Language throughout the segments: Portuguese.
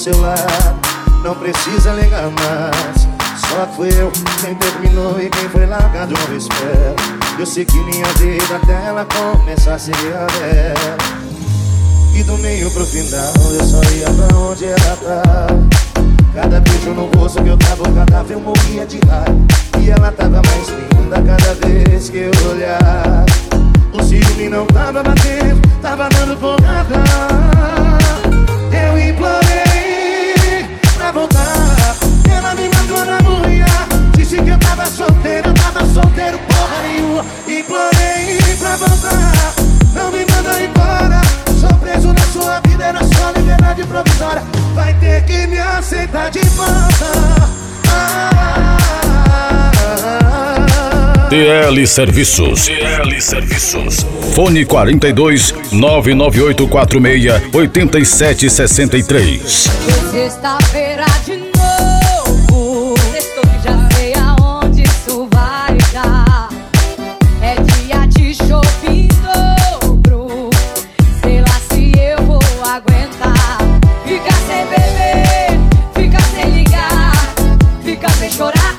seu lado. Não precisa ligar mais. Só fui eu quem terminou e quem foi largado eu espero. Eu sei que minha vida até ela começar seria dela. E do meio pro final eu só ia pra onde ela tava. Cada beijo no rosto que eu tava, cada vez eu morria de raiva. E ela tava mais linda cada vez que eu olhava. O ciúme não tava batendo, tava dando porrada. Eu implorei pra voltar. Ela me mandou na mulher. Disse que eu tava solteiro porra nenhuma. Implorei pra voltar. Não me manda embora. Sou preso na sua vida, era só liberdade provisória. Vai ter que me aceitar de volta. DL Serviços. Fone 42 99846 8763. Sexta-feira de novo. Sextou que já sei aonde isso vai dar. É dia de shopping dobro. Sei lá se eu vou aguentar. Ficar sem beber, ficar sem ligar, ficar sem chorar.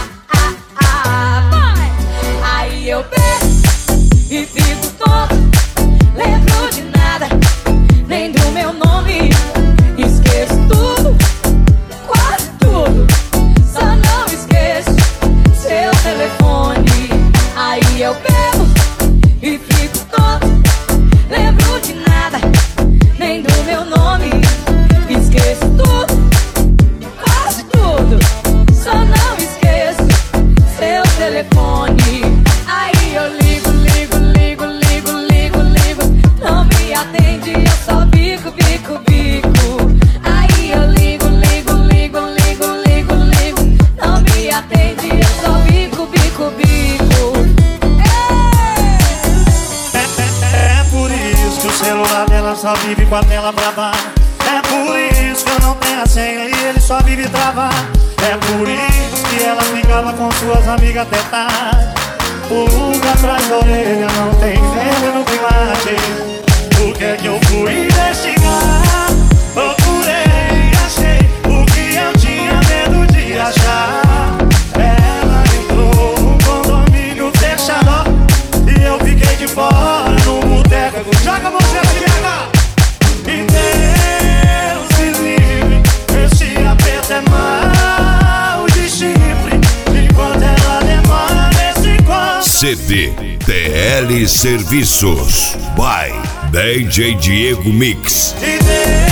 Aí eu bebo e fico tonto. Lembro de nada, nem do meu nome. Esqueço tudo, quase tudo. Só não esqueço seu telefone. Aí eu bebo e fico tonto. Lembro de nada, nem do meu nome. Esqueço tudo, quase tudo. Só não esqueço seu telefone. Aí eu ligo. Não me atende, eu só bico. Aí eu ligo. Não me atende, eu só bico. É por isso que o celular dela só vive com a tela pra baixo. É por isso que eu não tenho a senha e ele só vive travado. É por isso que ela ficava com suas amigas até tarde. Pulga atrás da orelha, não tem vergonha no clima. O que é que eu fui investigar? Procurei, achei o que eu tinha medo de achar. Ela entrou num condomínio fechado e eu fiquei de fora no boteco. Joga você aqui, e Deus me livre, esse aperto é mal de chifre. Enquanto ela demora nesse quarto. CD DL Serviços by DJ Diego Mix. E Deus